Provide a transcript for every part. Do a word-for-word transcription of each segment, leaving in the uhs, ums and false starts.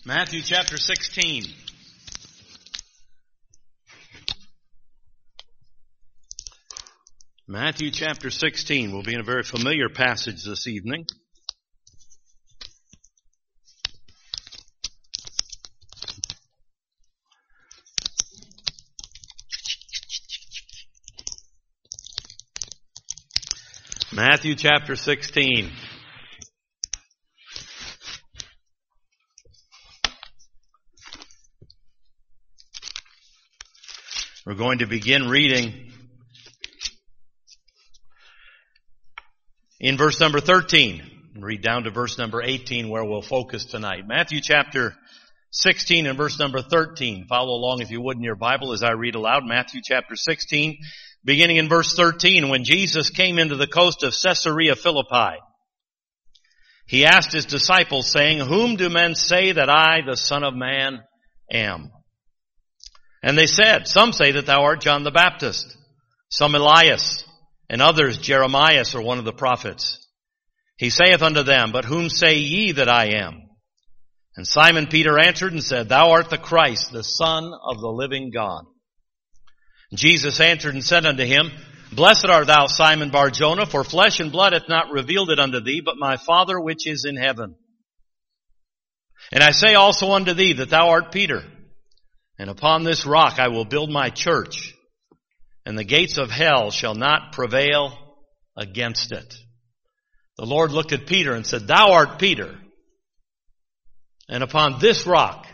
Matthew chapter sixteen. Matthew chapter sixteen. We'll be in a very familiar passage this evening. Matthew chapter sixteen. We're going to begin reading in verse number thirteen. And read down to verse number eighteen where we'll focus tonight. Matthew chapter sixteen and verse number thirteen. Follow along if you would in your Bible as I read aloud. Matthew chapter sixteen, beginning in verse thirteen. When Jesus came into the coast of Caesarea Philippi, he asked his disciples, saying, "Whom do men say that I, the Son of Man, am?" And they said, "Some say that thou art John the Baptist, some Elias, and others Jeremiah or one of the prophets." He saith unto them, "But whom say ye that I am?" And Simon Peter answered and said, "Thou art the Christ, the Son of the living God." And Jesus answered and said unto him, "Blessed art thou, Simon Bar-Jonah, for flesh and blood hath not revealed it unto thee, but my Father which is in heaven. And I say also unto thee that thou art Peter, and upon this rock I will build my church, and the gates of hell shall not prevail against it." The Lord looked at Peter and said, "Thou art Peter, and upon this rock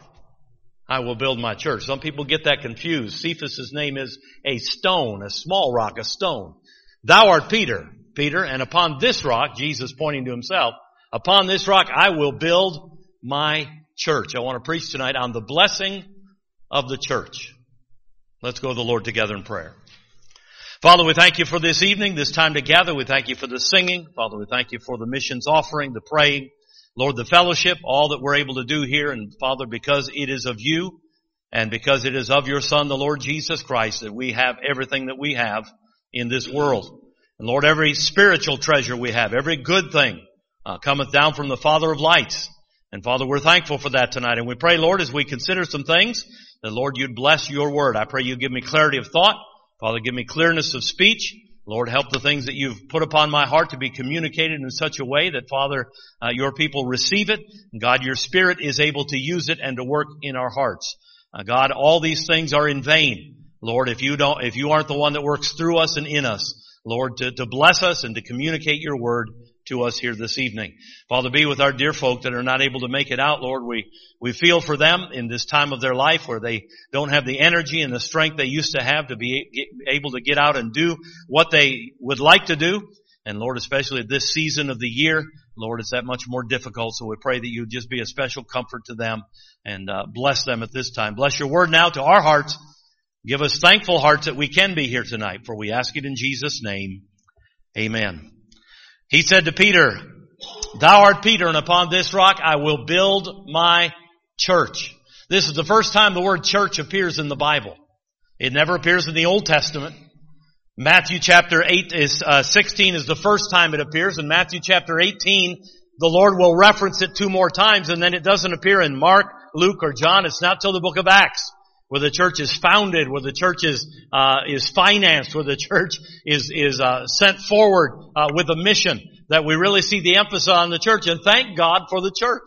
I will build my church." Some people get that confused. Cephas' name is a stone, a small rock, a stone. "Thou art Peter, Peter, and upon this rock," Jesus pointing to himself, "upon this rock I will build my church." I want to preach tonight on the blessing of the church. Let's go to the Lord together in prayer. Father, we thank you for this evening, this time together. We thank you for the singing. Father, we thank you for the missions offering, the praying. Lord, the fellowship, all that we're able to do here. And Father, because it is of you and because it is of your Son, the Lord Jesus Christ, that we have everything that we have in this world. And Lord, every spiritual treasure we have, every good thing uh, cometh down from the Father of lights. And Father, we're thankful for that tonight. And we pray, Lord, as we consider some things, that Lord, you'd bless your word. I pray you give me clarity of thought. Father, give me clearness of speech. Lord, help the things that you've put upon my heart to be communicated in such a way that, Father, uh, your people receive it. And God, your Spirit is able to use it and to work in our hearts. Uh, God, all these things are in vain. Lord, if you don't, if you aren't the one that works through us and in us, Lord, to, to bless us and to communicate your word to us here this evening. Father, be with our dear folk that are not able to make it out, Lord. We, we feel for them in this time of their life where they don't have the energy and the strength they used to have to be able to get out and do what they would like to do. And Lord, especially at this season of the year, Lord, it's that much more difficult. So we pray that you just be a special comfort to them and uh, bless them at this time. Bless your word now to our hearts. Give us thankful hearts that we can be here tonight, for we ask it in Jesus' name. Amen. He said to Peter, "Thou art Peter, and upon this rock I will build my church." This is the first time the word church appears in the Bible. It never appears in the Old Testament. Matthew chapter eight is, uh, sixteen is the first time it appears. In Matthew chapter eighteen, the Lord will reference it two more times, and then it doesn't appear in Mark, Luke, or John. It's not till the book of Acts, where the church is founded, where the church is, uh, is financed, where the church is, is, uh, sent forward, uh, with a mission, that we really see the emphasis on the church. And thank God for the church.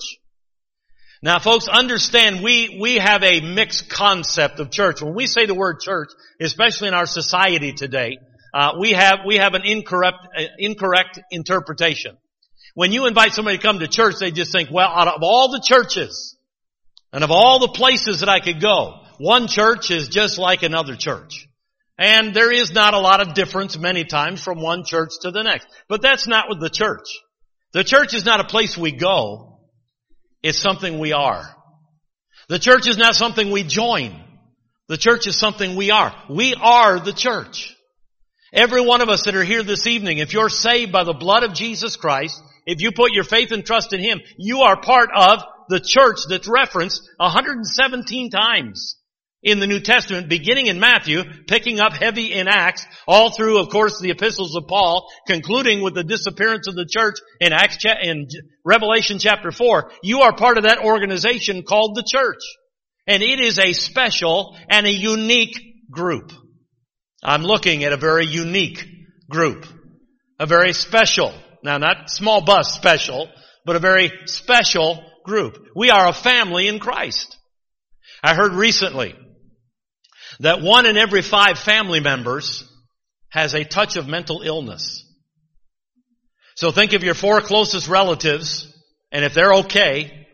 Now folks, understand we, we have a mixed concept of church. When we say the word church, especially in our society today, uh, we have, we have an incorrect, uh, incorrect interpretation. When you invite somebody to come to church, they just think, well, out of all the churches and of all the places that I could go, one church is just like another church. And there is not a lot of difference many times from one church to the next. But that's not with the church. The church is not a place we go. It's something we are. The church is not something we join. The church is something we are. We are the church. Every one of us that are here this evening, if you're saved by the blood of Jesus Christ, if you put your faith and trust in Him, you are part of the church that's referenced one hundred seventeen times in the New Testament, beginning in Matthew, picking up heavy in Acts, all through, of course, the epistles of Paul, concluding with the disappearance of the church in Acts, in Revelation chapter four. You are part of that organization called the church. And it is a special and a unique group. I'm looking at a very unique group. A very special, now not small bus special, but a very special group. We are a family in Christ. I heard recently that one in every five family members has a touch of mental illness. So think of your four closest relatives, and if they're okay,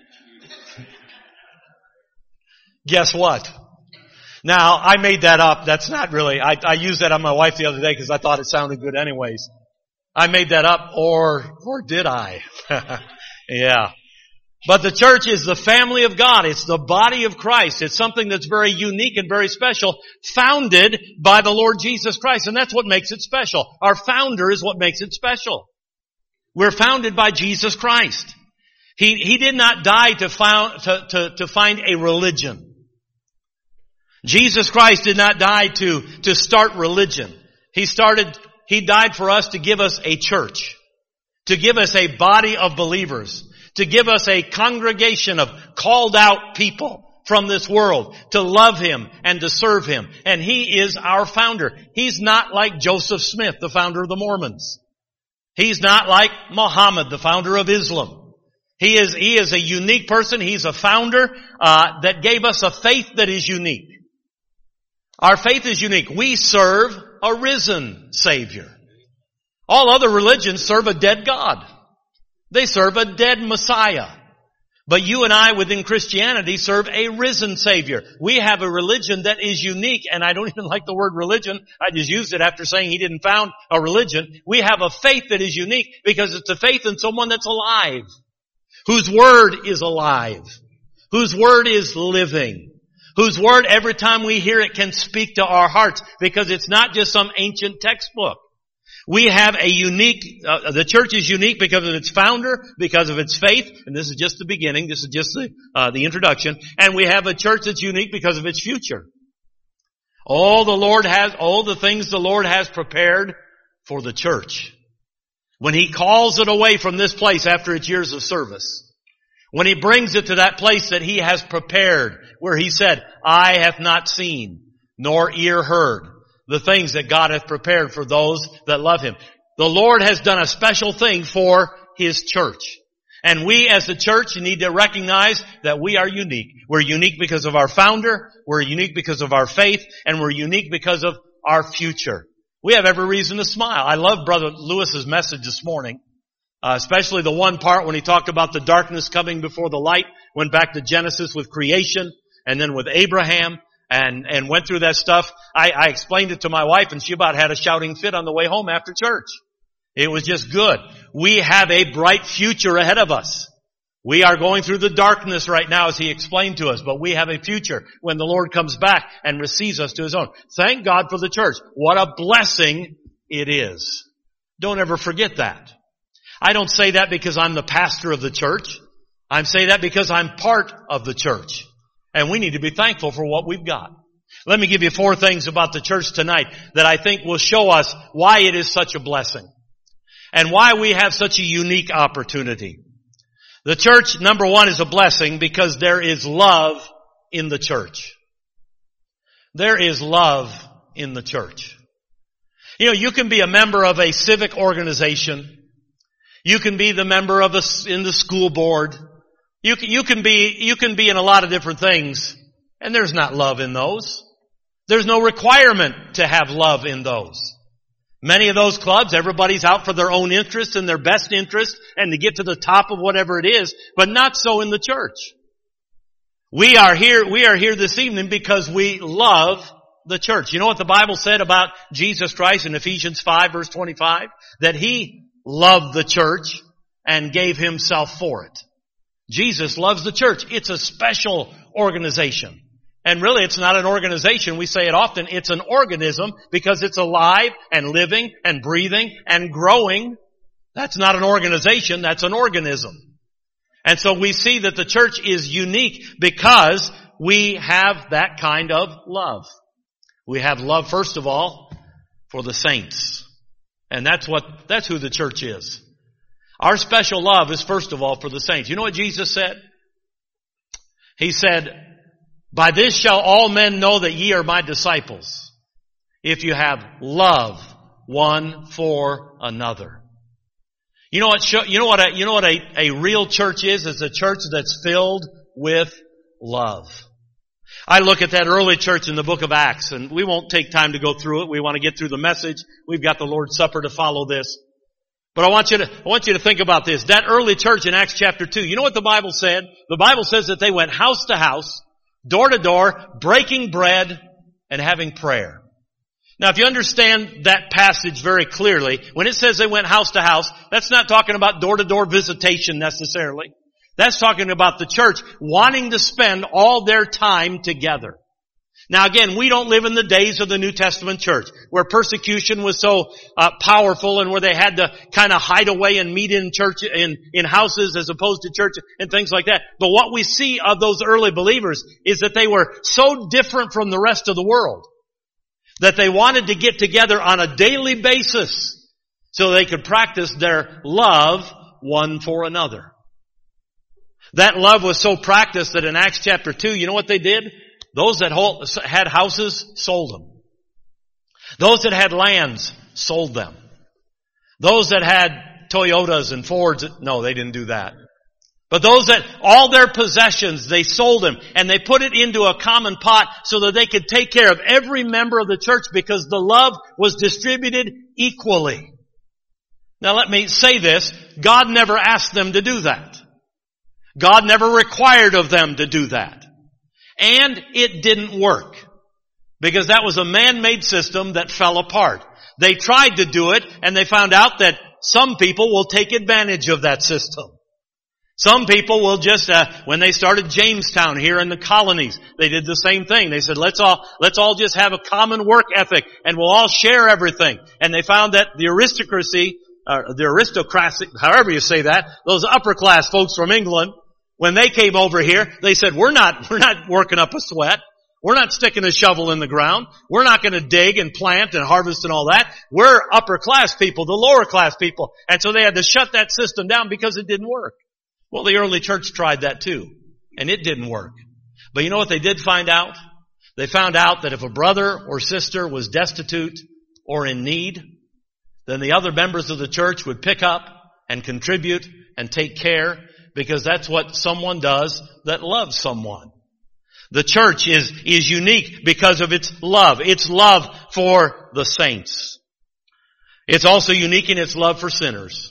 guess what? Now, I made that up. That's not really, I, I used that on my wife the other day because I thought it sounded good anyways. I made that up, or, or did I? Yeah. But the church is the family of God. It's the body of Christ. It's something that's very unique and very special, founded by the Lord Jesus Christ. And that's what makes it special. Our founder is what makes it special. We're founded by Jesus Christ. He, he did not die to found, to, to, to find a religion. Jesus Christ did not die to, to start religion. He started, He died for us to give us a church, to give us a body of believers, to give us a congregation of called out people from this world to love Him and to serve Him. And He is our founder. He's not like Joseph Smith, the founder of the Mormons. He's not like Muhammad, the founder of Islam. He is, he is a unique person. He's a founder uh, that gave us a faith that is unique. Our faith is unique. We serve a risen Savior. All other religions serve a dead God. They serve a dead Messiah. But you and I within Christianity serve a risen Savior. We have a religion that is unique, and I don't even like the word religion. I just used it after saying He didn't found a religion. We have a faith that is unique because it's a faith in someone that's alive, whose word is alive, whose word is living, whose word every time we hear it can speak to our hearts because it's not just some ancient textbook. We have a unique, uh, the church is unique because of its founder, because of its faith, and this is just the beginning, this is just the, uh, the introduction, and we have a church that's unique because of its future. All the Lord has, all the things the Lord has prepared for the church. When He calls it away from this place after its years of service, when He brings it to that place that He has prepared, where He said, "Eye hath not seen, nor ear heard, the things that God hath prepared for those that love Him." The Lord has done a special thing for His church. And we as the church need to recognize that we are unique. We're unique because of our founder, we're unique because of our faith, and we're unique because of our future. We have every reason to smile. I love Brother Lewis's message this morning, uh, especially the one part when he talked about the darkness coming before the light, went back to Genesis with creation, and then with Abraham, and, and went through that stuff. I, I explained it to my wife, and she about had a shouting fit on the way home after church. It was just good. We have a bright future ahead of us. We are going through the darkness right now, as he explained to us, but we have a future when the Lord comes back and receives us to His own. Thank God for the church. What a blessing it is. Don't ever forget that. I don't say that because I'm the pastor of the church. I'm saying that because I'm part of the church. And we need to be thankful for what we've got. Let me give you four things about the church tonight that I think will show us why it is such a blessing and why we have such a unique opportunity. The church, number one, is a blessing because there is love in the church. There is love in the church. You know, you can be a member of a civic organization. You can be the member of a, in the school board. You can, you can be, you can be in a lot of different things, and there's not love in those. There's no requirement to have love in those. Many of those clubs, everybody's out for their own interest and their best interest and to get to the top of whatever it is, but not so in the church. We are here, we are here this evening because we love the church. You know what the Bible said about Jesus Christ in Ephesians five verse twenty-five? That He loved the church and gave Himself for it. Jesus loves the church. It's a special organization. And really, it's not an organization. We say it often. It's an organism because it's alive and living and breathing and growing. That's not an organization. That's an organism. And so we see that the church is unique because we have that kind of love. We have love, first of all, for the saints. And that's what, that's who the church is. Our special love is first of all for the saints. You know what Jesus said? He said, by this shall all men know that ye are my disciples, if you have love one for another. You know what, show, you know what, a, you know what a, a real church is? It's a church that's filled with love. I look at that early church in the book of Acts, and we won't take time to go through it. We want to get through the message. We've got the Lord's Supper to follow this. But I want you to, I want you to think about this. That early church in Acts chapter two, you know what the Bible said? The Bible says that they went house to house, door to door, breaking bread and having prayer. Now, if you understand that passage very clearly, when it says they went house to house, that's not talking about door to door visitation necessarily. That's talking about the church wanting to spend all their time together. Now again, we don't live in the days of the New Testament church where persecution was so uh, powerful and where they had to kind of hide away and meet in church, in, in houses as opposed to church and things like that. But what we see of those early believers is that they were so different from the rest of the world that they wanted to get together on a daily basis so they could practice their love one for another. That love was so practiced that in Acts chapter two, you know what they did? Those that had houses sold them. Those that had lands sold them. Those that had Toyotas and Fords, no, they didn't do that. But those that, all their possessions, they sold them and they put it into a common pot so that they could take care of every member of the church because the love was distributed equally. Now let me say this, God never asked them to do that. God never required of them to do that. And it didn't work. Because that was a man-made system that fell apart. They tried to do it and they found out that some people will take advantage of that system. Some people will just, uh, when they started Jamestown here in the colonies, they did the same thing. They said, let's all, let's all just have a common work ethic and we'll all share everything. And they found that the aristocracy, uh, the aristocracy, however you say that, those upper class folks from England, when they came over here, they said, we're not, we're not working up a sweat. We're not sticking a shovel in the ground. We're not going to dig and plant and harvest and all that. We're upper class people, the lower class people. And so they had to shut that system down because it didn't work. Well, the early church tried that too, and it didn't work. But you know what they did find out? They found out that if a brother or sister was destitute or in need, then the other members of the church would pick up and contribute and take care, because that's what someone does that loves someone. The church is, is unique because of its love. Its love for the saints. It's also unique in its love for sinners.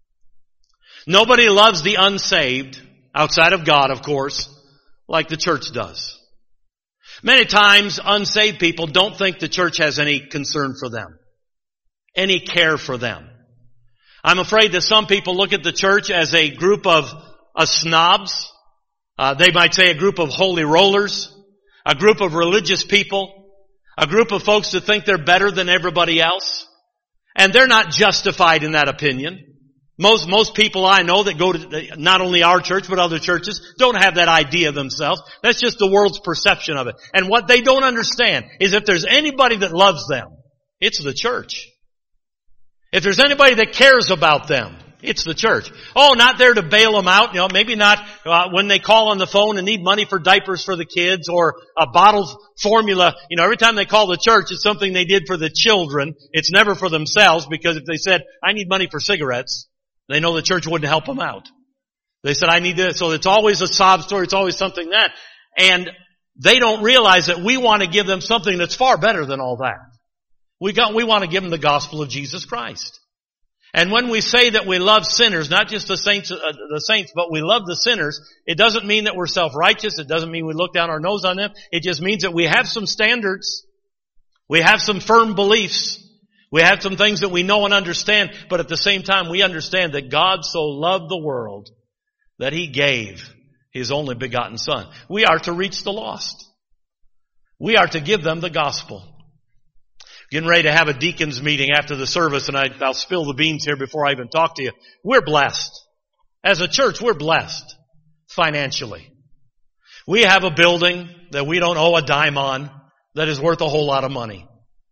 Nobody loves the unsaved, outside of God, of course, like the church does. Many times, unsaved people don't think the church has any concern for them, any care for them. I'm afraid that some people look at the church as a group of, of snobs. Uh, they might say a group of holy rollers, a group of religious people, a group of folks that think they're better than everybody else. And they're not justified in that opinion. Most, most people I know that go to not only our church but other churches don't have that idea themselves. That's just the world's perception of it. And what they don't understand is if there's anybody that loves them, it's the church. If there's anybody that cares about them, it's the church. Oh, not there to bail them out. You know, maybe not uh, when they call on the phone and need money for diapers for the kids or a bottled formula. You know, every time they call the church, it's something they did for the children. It's never for themselves, because if they said, I need money for cigarettes, they know the church wouldn't help them out. They said, I need this. So it's always a sob story. It's always something that. And they don't realize that we want to give them something that's far better than all that. We got, we want to give them the gospel of Jesus Christ. And when we say that we love sinners, not just the saints, uh, the saints, but we love the sinners, it doesn't mean that we're self-righteous. It doesn't mean we look down our nose on them. It just means that we have some standards. We have some firm beliefs. We have some things that we know and understand, but at the same time we understand that God so loved the world that He gave His only begotten Son. We are to reach the lost. We are to give them the gospel. Getting ready to have a deacons meeting after the service, and I, I'll spill the beans here before I even talk to you. We're blessed. As a church, we're blessed financially. We have a building that we don't owe a dime on that is worth a whole lot of money.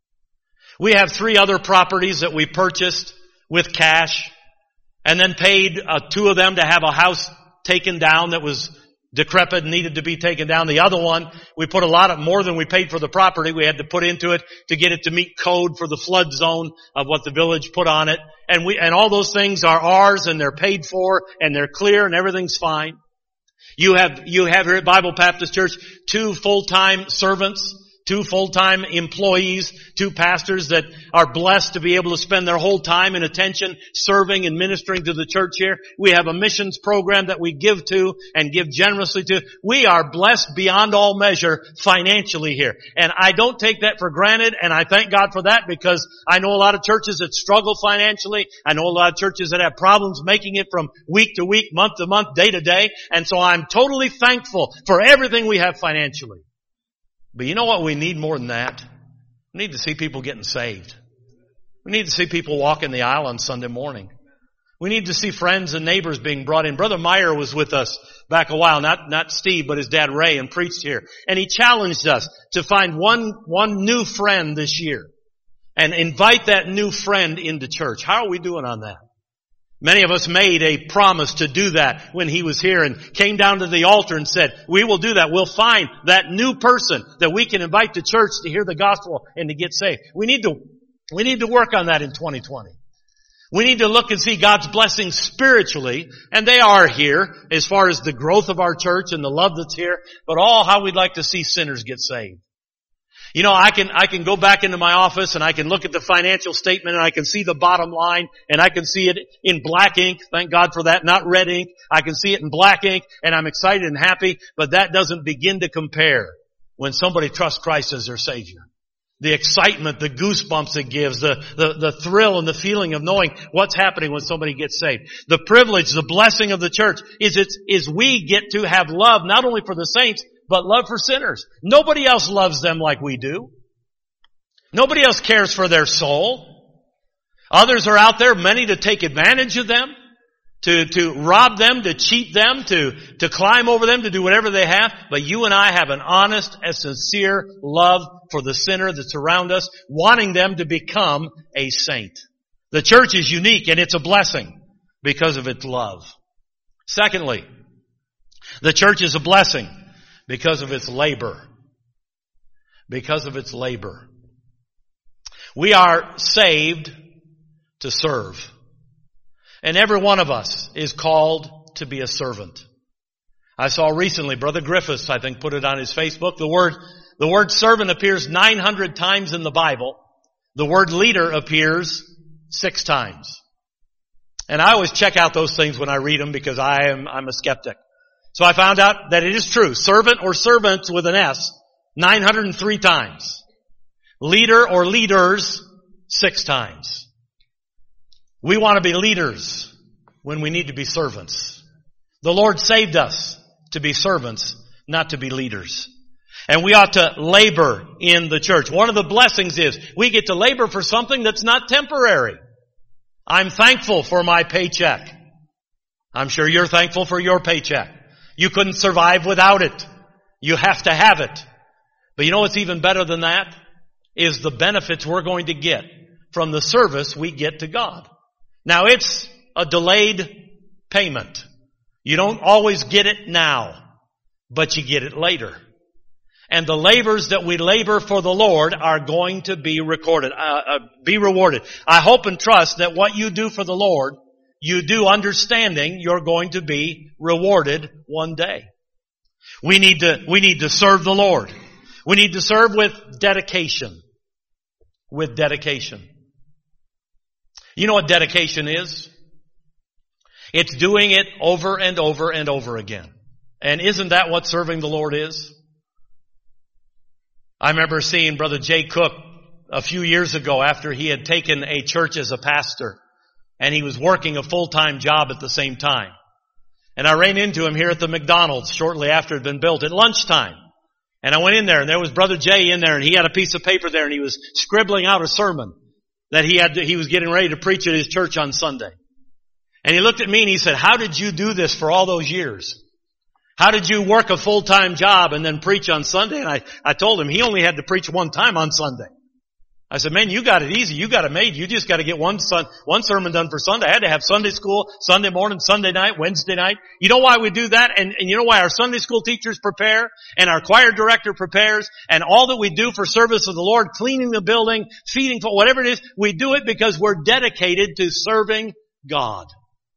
We have three other properties that we purchased with cash and then paid uh, two of them to have a house taken down that was decrepit and needed to be taken down. The other one, we put a lot of more than we paid for the property. We had to put into it to get it to meet code for the flood zone of what the village put on it. And we, and all those things are ours and they're paid for and they're clear and everything's fine. You have, you have here at Bible Baptist Church two full-time servants, two full-time employees, two pastors that are blessed to be able to spend their whole time and attention serving and ministering to the church here. We have a missions program that we give to and give generously to. We are blessed beyond all measure financially here. And I don't take that for granted, and I thank God for that, because I know a lot of churches that struggle financially. I know a lot of churches that have problems making it from week to week, month to month, day to day. And so I'm totally thankful for everything we have financially. But you know what we need more than that? We need to see people getting saved. We need to see people walking the aisle on Sunday morning. We need to see friends and neighbors being brought in. Brother Meyer was with us back a while, not, not Steve, but his dad Ray, and preached here. And he challenged us to find one, one new friend this year and invite that new friend into church. How are we doing on that? Many of us made a promise to do that when he was here and came down to the altar and said, we will do that. We'll find that new person that we can invite to church to hear the gospel and to get saved. We need to, we need to work on that in twenty twenty. We need to look and see God's blessings spiritually, and they are here as far as the growth of our church and the love that's here, but all how we'd like to see sinners get saved. You know, I can, I can go back into my office and I can look at the financial statement and I can see the bottom line and I can see it in black ink. Thank God for that, not red ink. I can see it in black ink and I'm excited and happy, but that doesn't begin to compare when somebody trusts Christ as their Savior. The excitement, the goosebumps it gives, the, the, the thrill and the feeling of knowing what's happening when somebody gets saved. The privilege, the blessing of the church is it's, is we get to have love not only for the saints, but love for sinners. Nobody else loves them like we do. Nobody else cares for their soul. Others are out there, many to take advantage of them, to, to rob them, to cheat them, to, to climb over them, to do whatever they have. But you and I have an honest and sincere love for the sinner that's around us, wanting them to become a saint. The church is unique and it's a blessing because of its love. Secondly, the church is a blessing because of its labor. Because of its labor. We are saved to serve. And every one of us is called to be a servant. I saw recently, Brother Griffiths, I think, put it on his Facebook. The word, the word servant appears nine hundred times in the Bible. The word leader appears six times. And I always check out those things when I read them because I am, I'm a skeptic. So I found out that it is true. Servant or servants with an S, nine hundred three times. Leader or leaders, six times. We want to be leaders when we need to be servants. The Lord saved us to be servants, not to be leaders. And we ought to labor in the church. One of the blessings is we get to labor for something that's not temporary. I'm thankful for my paycheck. I'm sure you're thankful for your paycheck. You couldn't survive without it. You have to have it. But you know what's even better than that? Is the benefits we're going to get from the service we get to God. Now it's a delayed payment. You don't always get it now, but you get it later. And the labors that we labor for the Lord are going to be recorded, uh, uh, be rewarded. I hope and trust that what you do for the Lord, you do understanding you're going to be rewarded one day. We need to, we need to serve the Lord. We need to serve with dedication. With dedication. You know what dedication is? It's doing it over and over and over again. And isn't that what serving the Lord is? I remember seeing Brother Jay Cook a few years ago after he had taken a church as a pastor. And he was working a full-time job at the same time. And I ran into him here at the McDonald's shortly after it had been built at lunchtime. And I went in there and there was Brother Jay in there and he had a piece of paper there and he was scribbling out a sermon that he had to, he was getting ready to preach at his church on Sunday. And he looked at me and he said, "How did you do this for all those years?" How did you work a full-time job and then preach on Sunday? And I, I told him he only had to preach one time on Sunday. I said, man, you got it easy. You got it made. You just got to get one sun, one sermon done for Sunday. I had to have Sunday school, Sunday morning, Sunday night, Wednesday night. You know why we do that? And, and you know why our Sunday school teachers prepare and our choir director prepares and all that we do for service of the Lord, cleaning the building, feeding, whatever it is, we do it because we're dedicated to serving God.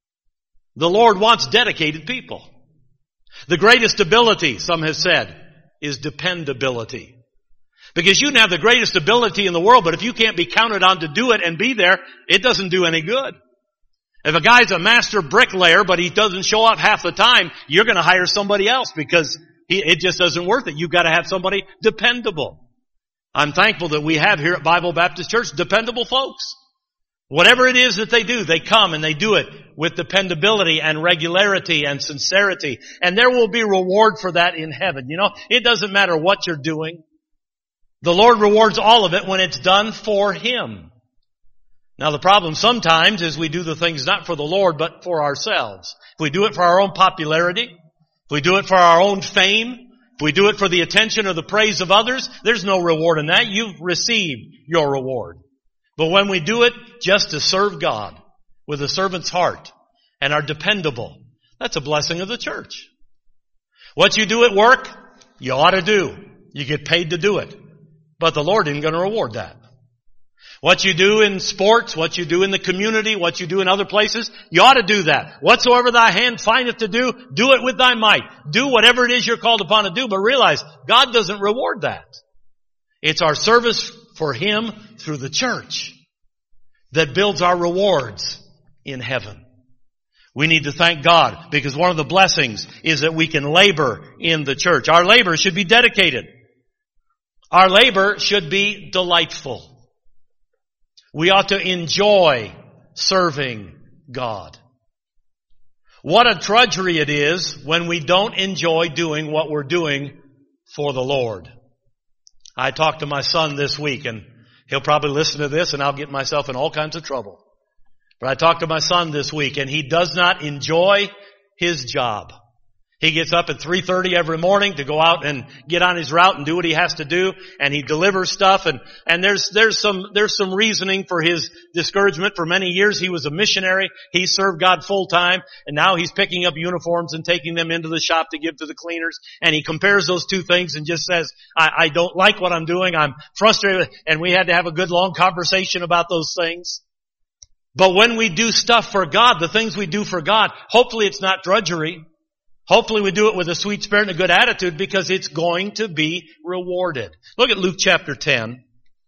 The Lord wants dedicated people. The greatest ability, some have said, is dependability. Because you can have the greatest ability in the world, but if you can't be counted on to do it and be there, it doesn't do any good. If a guy's a master bricklayer, but he doesn't show up half the time, you're going to hire somebody else because he, it just doesn't worth it. You've got to have somebody dependable. I'm thankful that we have here at Bible Baptist Church dependable folks. Whatever it is that they do, they come and they do it with dependability and regularity and sincerity. And there will be reward for that in heaven. You know, it doesn't matter what you're doing. The Lord rewards all of it when it's done for Him. Now the problem sometimes is we do the things not for the Lord, but for ourselves. If we do it for our own popularity, if we do it for our own fame, if we do it for the attention or the praise of others, there's no reward in that. You've received your reward. But when we do it just to serve God with a servant's heart and are dependable, that's a blessing of the church. What you do at work, you ought to do. You get paid to do it. But the Lord isn't going to reward that. What you do in sports, what you do in the community, what you do in other places, you ought to do that. Whatsoever thy hand findeth to do, do it with thy might. Do whatever it is you're called upon to do, but realize God doesn't reward that. It's our service for Him through the church that builds our rewards in heaven. We need to thank God because one of the blessings is that we can labor in the church. Our labor should be dedicated. Our labor should be delightful. We ought to enjoy serving God. What a drudgery it is when we don't enjoy doing what we're doing for the Lord. I talked to my son this week, and he'll probably listen to this, and I'll get myself in all kinds of trouble. But I talked to my son this week, and he does not enjoy his job. He gets up at three thirty every morning to go out and get on his route and do what he has to do, and he delivers stuff, and, and there's, there's some, there's some reasoning for his discouragement. For many years he was a missionary. He served God full time, and now he's picking up uniforms and taking them into the shop to give to the cleaners, and he compares those two things and just says, I, I don't like what I'm doing, I'm frustrated, and we had to have a good long conversation about those things. But when we do stuff for God, the things we do for God, hopefully it's not drudgery. Hopefully we do it with a sweet spirit and a good attitude because it's going to be rewarded. Look at Luke chapter ten.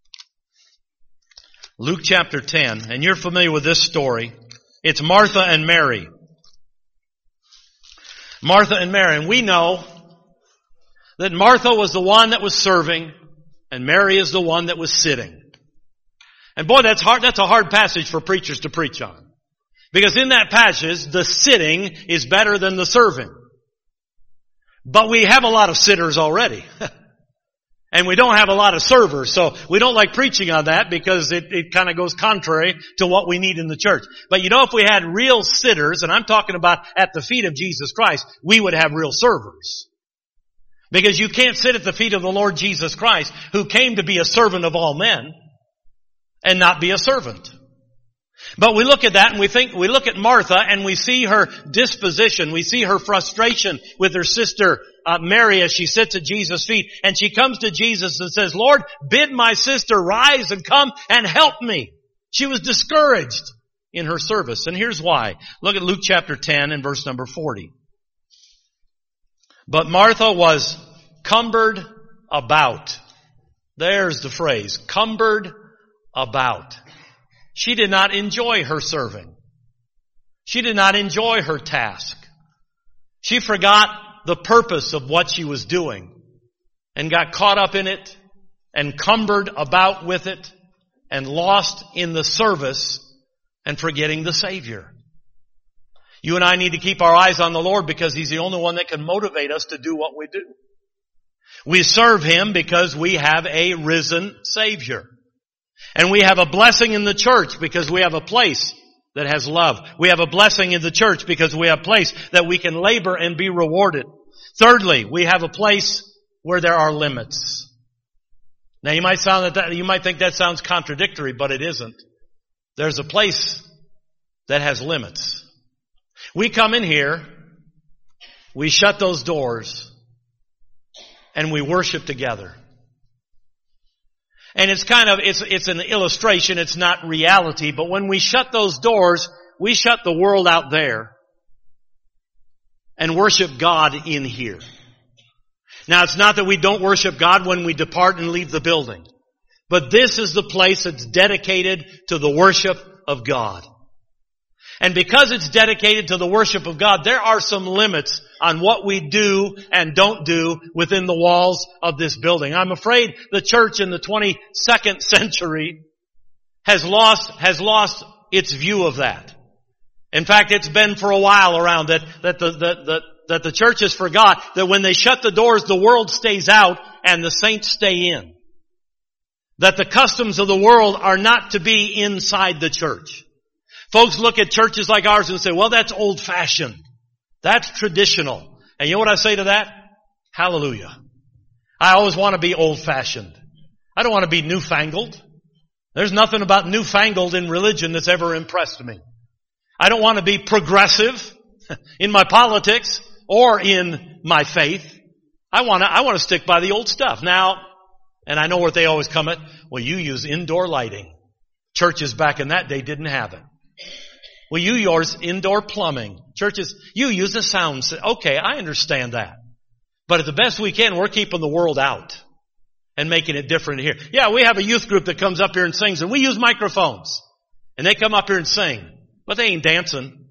Luke chapter ten, and you're familiar with this story. It's Martha and Mary. Martha and Mary, and we know that Martha was the one that was serving and Mary is the one that was sitting. And boy, that's hard, that's a hard passage for preachers to preach on. Because in that passage, the sitting is better than the serving. But we have a lot of sitters already. And we don't have a lot of servers. So we don't like preaching on that because it, it kind of goes contrary to what we need in the church. But you know, if we had real sitters, and I'm talking about at the feet of Jesus Christ, we would have real servers. Because you can't sit at the feet of the Lord Jesus Christ, who came to be a servant of all men, and not be a servant. But we look at that and we think, we look at Martha and we see her disposition. We see her frustration with her sister uh, Mary as she sits at Jesus' feet. And she comes to Jesus and says, Lord, bid my sister rise and come and help me. She was discouraged in her service. And here's why. Look at Luke chapter ten and verse number forty. But Martha was cumbered about. There's the phrase, cumbered about. She did not enjoy her serving. She did not enjoy her task. She forgot the purpose of what she was doing and got caught up in it and cumbered about with it and lost in the service and forgetting the Savior. You and I need to keep our eyes on the Lord because He's the only one that can motivate us to do what we do. We serve Him because we have a risen Savior. And we have a blessing in the church because we have a place that has love. We have a blessing in the church because we have a place that we can labor and be rewarded. Thirdly, we have a place where there are limits. Now you might sound that, that you might think that sounds contradictory, but it isn't. There's a place that has limits. We come in here, we shut those doors, and we worship together. And it's kind of, it's, it's an illustration, it's not reality, but when we shut those doors, we shut the world out there and worship God in here. Now it's not that we don't worship God when we depart and leave the building, but this is the place that's dedicated to the worship of God. And because it's dedicated to the worship of God, there are some limits on what we do and don't do within the walls of this building. I'm afraid the church in the twenty-second century has lost, has lost its view of that. In fact, it's been for a while around that, that the, the, the, that the church has forgot that when they shut the doors, the world stays out and the saints stay in. That the customs of the world are not to be inside the church. Folks look at churches like ours and say, well, that's old-fashioned. That's traditional. And you know what I say to that? Hallelujah. I always want to be old-fashioned. I don't want to be newfangled. There's nothing about newfangled in religion that's ever impressed me. I don't want to be progressive in my politics or in my faith. I want to, I want to stick by the old stuff. Now, and I know what they always come at, well, you use indoor lighting. Churches back in that day didn't have it. Well, you use indoor plumbing. Churches, you use a sound system. Okay, I understand that. But at the best we can, we're keeping the world out and making it different here. Yeah, we have a youth group that comes up here and sings, and we use microphones. And they come up here and sing. But they ain't dancing.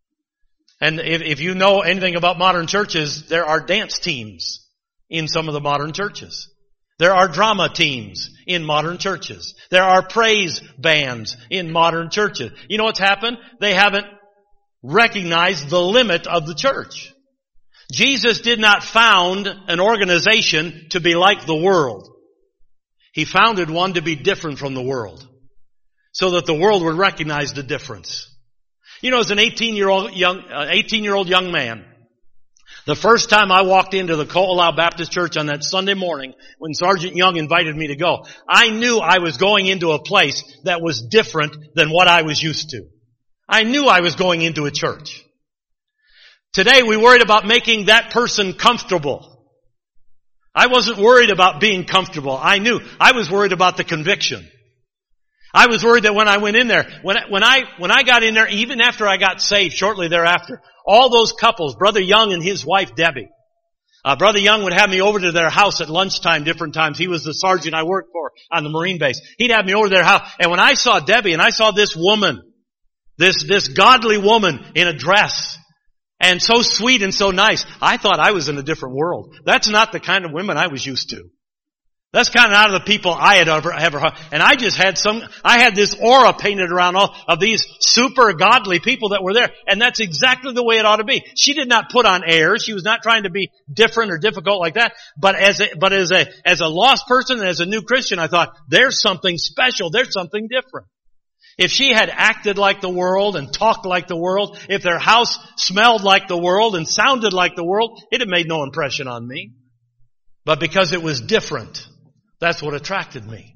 And if, if you know anything about modern churches, there are dance teams in some of the modern churches. There are drama teams in modern churches. There are praise bands in modern churches. You know what's happened? They haven't recognized the limit of the church. Jesus did not found an organization to be like the world. He founded one to be different from the world, so that the world would recognize the difference. You know, as an eighteen-year-old young, uh, eighteen-year-old young man, the first time I walked into the Ko'olau Baptist Church on that Sunday morning when Sergeant Young invited me to go, I knew I was going into a place that was different than what I was used to. I knew I was going into a church. Today we worried about making that person comfortable. I wasn't worried about being comfortable. I knew. I was worried about the conviction. I was worried that when I went in there, when, when I, when I got in there, even after I got saved shortly thereafter, all those couples, Brother Young and his wife Debbie, uh, Brother Young would have me over to their house at lunchtime different times. He was the sergeant I worked for on the Marine base. He'd have me over to their house. And when I saw Debbie and I saw this woman, this, this godly woman in a dress, and so sweet and so nice, I thought I was in a different world. That's not the kind of women I was used to. That's kind of not of the people I had ever, ever, and I just had some, I had this aura painted around all of these super godly people that were there, and that's exactly the way it ought to be. She did not put on airs. She was not trying to be different or difficult like that, but as a, but as a, as a lost person and as a new Christian, I thought, there's something special, there's something different. If she had acted like the world and talked like the world, if their house smelled like the world and sounded like the world, it had made no impression on me. But because it was different, that's what attracted me.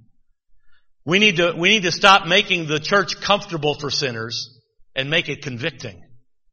We need to, we need to stop making the church comfortable for sinners and make it convicting.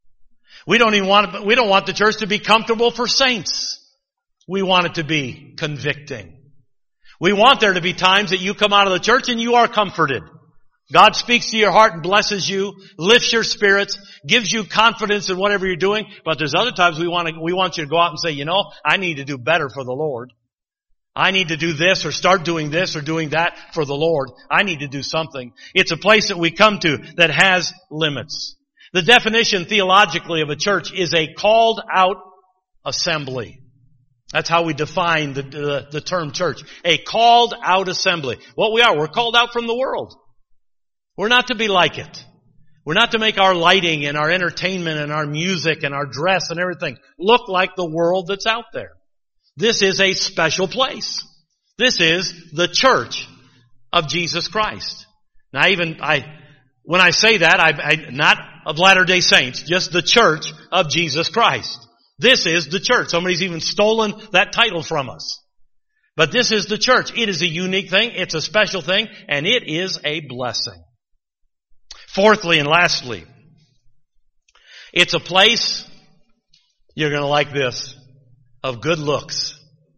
We don't even want, we don't want the church to be comfortable for saints. We want it to be convicting. We want there to be times that you come out of the church and you are comforted. God speaks to your heart and blesses you, lifts your spirits, gives you confidence in whatever you're doing. But there's other times we want to, we want you to go out and say, you know, I need to do better for the Lord. I need to do this or start doing this or doing that for the Lord. I need to do something. It's a place that we come to that has limits. The definition theologically of a church is a called out assembly. That's how we define the, the, the term church. A called out assembly. What we are, we're called out from the world. We're not to be like it. We're not to make our lighting and our entertainment and our music and our dress and everything look like the world that's out there. This is a special place. This is the church of Jesus Christ. Now even, I, when I say that, I, I not of Latter-day Saints, just the church of Jesus Christ. This is the church. Somebody's even stolen that title from us. But this is the church. It is a unique thing. It's a special thing. And it is a blessing. Fourthly and lastly, it's a place, you're going to like this, of good looks.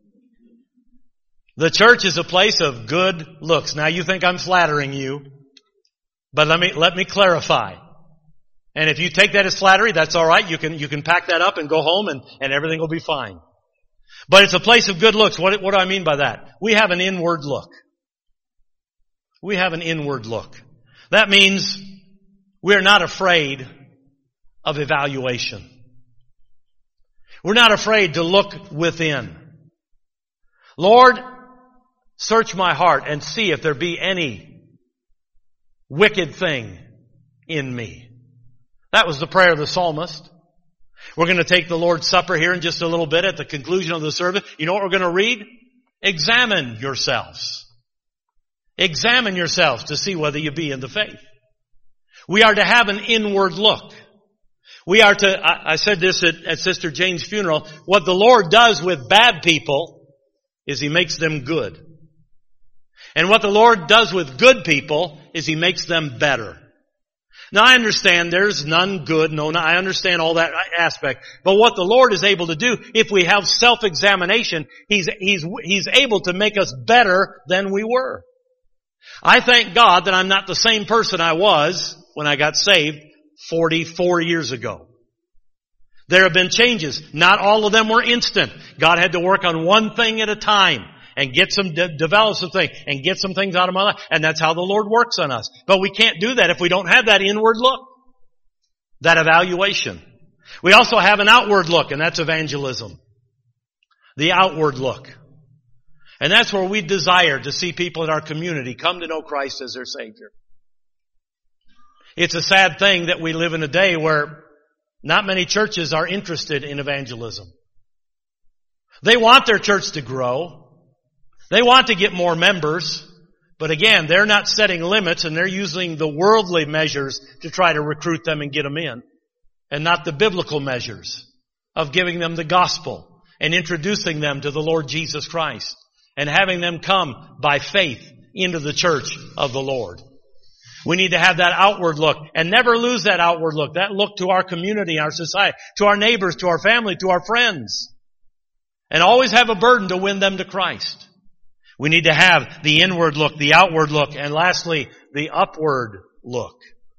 The church is a place of good looks. Now you think I'm flattering you, but let me, let me clarify. And if you take that as flattery, that's all right. You can, you can pack that up and go home and, and everything will be fine. But it's a place of good looks. What, what do I mean by that? We have an inward look. We have an inward look. That means we're not afraid of evaluation. We're not afraid to look within. Lord, search my heart and see if there be any wicked thing in me. That was the prayer of the psalmist. We're going to take the Lord's Supper here in just a little bit at the conclusion of the service. You know what we're going to read? Examine yourselves. Examine yourselves to see whether you be in the faith. We are to have an inward look. We are to, I, I said this at, at Sister Jane's funeral, what the Lord does with bad people is He makes them good. And what the Lord does with good people is He makes them better. Now I understand there's none good, no, I understand all that aspect. But what the Lord is able to do, if we have self-examination, He's, He's, He's able to make us better than we were. I thank God that I'm not the same person I was when I got saved forty-four years ago. There have been changes. Not all of them were instant. God had to work on one thing at a time and get some, de- develop some things and get some things out of my life. And that's how the Lord works on us. But we can't do that if we don't have that inward look, that evaluation. We also have an outward look, and that's evangelism. The outward look. And that's where we desire to see people in our community come to know Christ as their Savior. It's a sad thing that we live in a day where not many churches are interested in evangelism. They want their church to grow. They want to get more members. But again, they're not setting limits and they're using the worldly measures to try to recruit them and get them in. And not the biblical measures of giving them the gospel and introducing them to the Lord Jesus Christ and having them come by faith into the church of the Lord. We need to have that outward look and never lose that outward look, that look to our community, our society, to our neighbors, to our family, to our friends. And always have a burden to win them to Christ. We need to have the inward look, the outward look, and lastly, the upward look.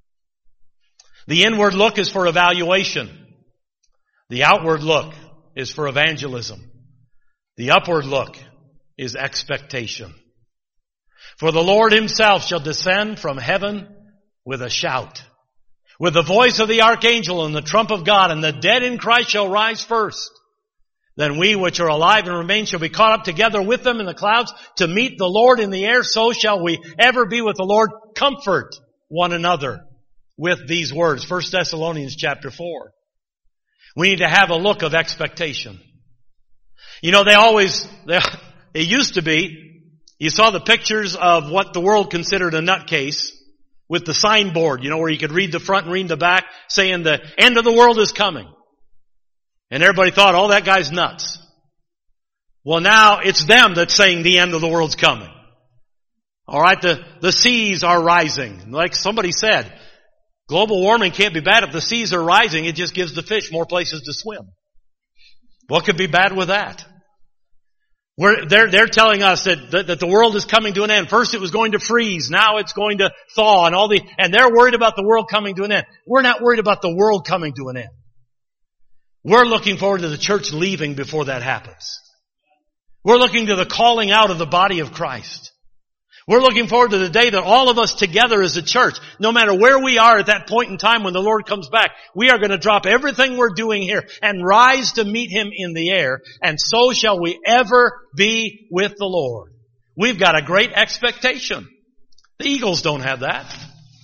The inward look is for evaluation. The outward look is for evangelism. The upward look is expectation. For the Lord Himself shall descend from heaven with a shout, with the voice of the archangel and the trump of God, and the dead in Christ shall rise first. Then we which are alive and remain shall be caught up together with them in the clouds to meet the Lord in the air. So shall we ever be with the Lord. Comfort one another with these words. First Thessalonians chapter four. We need to have a look of expectation. You know, they always, they, it used to be, you saw the pictures of what the world considered a nutcase with the signboard, you know, where you could read the front and read the back saying the end of the world is coming. And everybody thought, oh, that guy's nuts. Well, now it's them that's saying the end of the world's coming. All right, the, the seas are rising. Like somebody said, global warming can't be bad. If the seas are rising, it just gives the fish more places to swim. What could be bad with that? We're, they're, they're telling us that, that, that the world is coming to an end. First it was going to freeze. Now it's going to thaw and all the, and they're worried about the world coming to an end. We're not worried about the world coming to an end. We're looking forward to the church leaving before that happens. We're looking to the calling out of the body of Christ. We're looking forward to the day that all of us together as a church, no matter where we are at that point in time when the Lord comes back, we are going to drop everything we're doing here and rise to meet Him in the air, and so shall we ever be with the Lord. We've got a great expectation. The Eagles don't have that.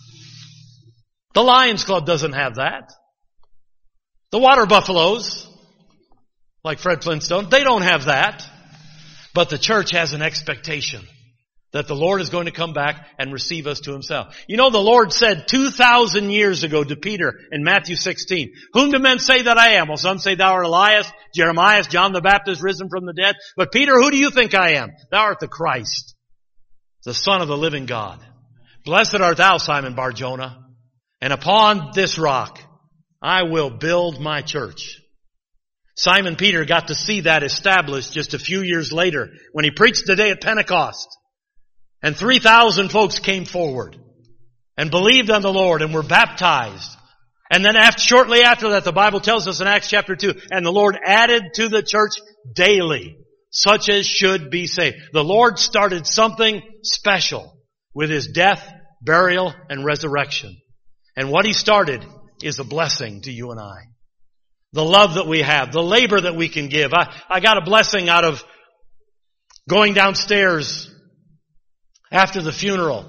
The Lions Club doesn't have that. The Water Buffaloes, like Fred Flintstone, they don't have that. But the church has an expectation. that the Lord is going to come back and receive us to himself. You know, the Lord said two thousand years ago to Peter in Matthew sixteen, whom do men say that I am? Well, some say thou art Elias, Jeremiah, John the Baptist risen from the dead. But Peter, who do you think I am? Thou art the Christ, the Son of the living God. Blessed art thou, Simon Bar-Jonah, and upon this rock I will build my church. Simon Peter got to see that established just a few years later when he preached the day at Pentecost. And three thousand folks came forward and believed on the Lord and were baptized. And then after, shortly after that, the Bible tells us in Acts chapter two, and the Lord added to the church daily such as should be saved. The Lord started something special with his death, burial, and resurrection. And what he started is a blessing to you and I. The love that we have, the labor that we can give. I, I got a blessing out of going downstairs after the funeral.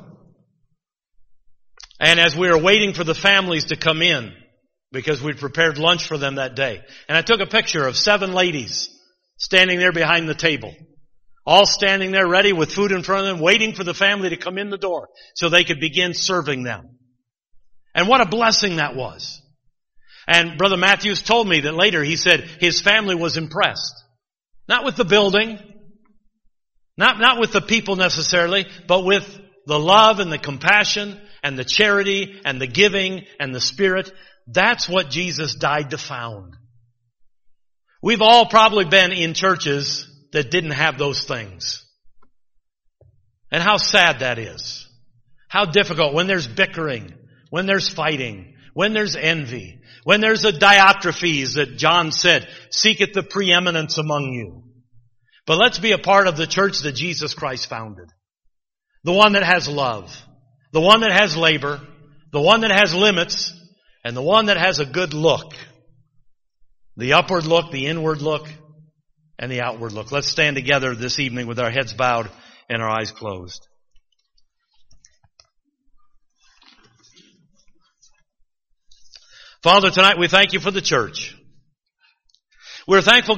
And as we were waiting for the families to come in, because we'd prepared lunch for them that day. And I took a picture of seven ladies standing there behind the table. All standing there ready with food in front of them, waiting for the family to come in the door so they could begin serving them. And what a blessing that was. And Brother Matthews told me that later he said his family was impressed. Not with the building, not, not with the people necessarily, but with the love and the compassion and the charity and the giving and the Spirit. That's what Jesus died to found. We've all probably been in churches that didn't have those things. And how sad that is. How difficult when there's bickering, when there's fighting, when there's envy, when there's a Diotrephes that John said, seeketh the preeminence among you. But let's be a part of the church that Jesus Christ founded. The one that has love. The one that has labor. The one that has limits. And the one that has a good look. The upward look, the inward look, and the outward look. Let's stand together this evening with our heads bowed and our eyes closed. Father, tonight we thank you for the church. We're thankful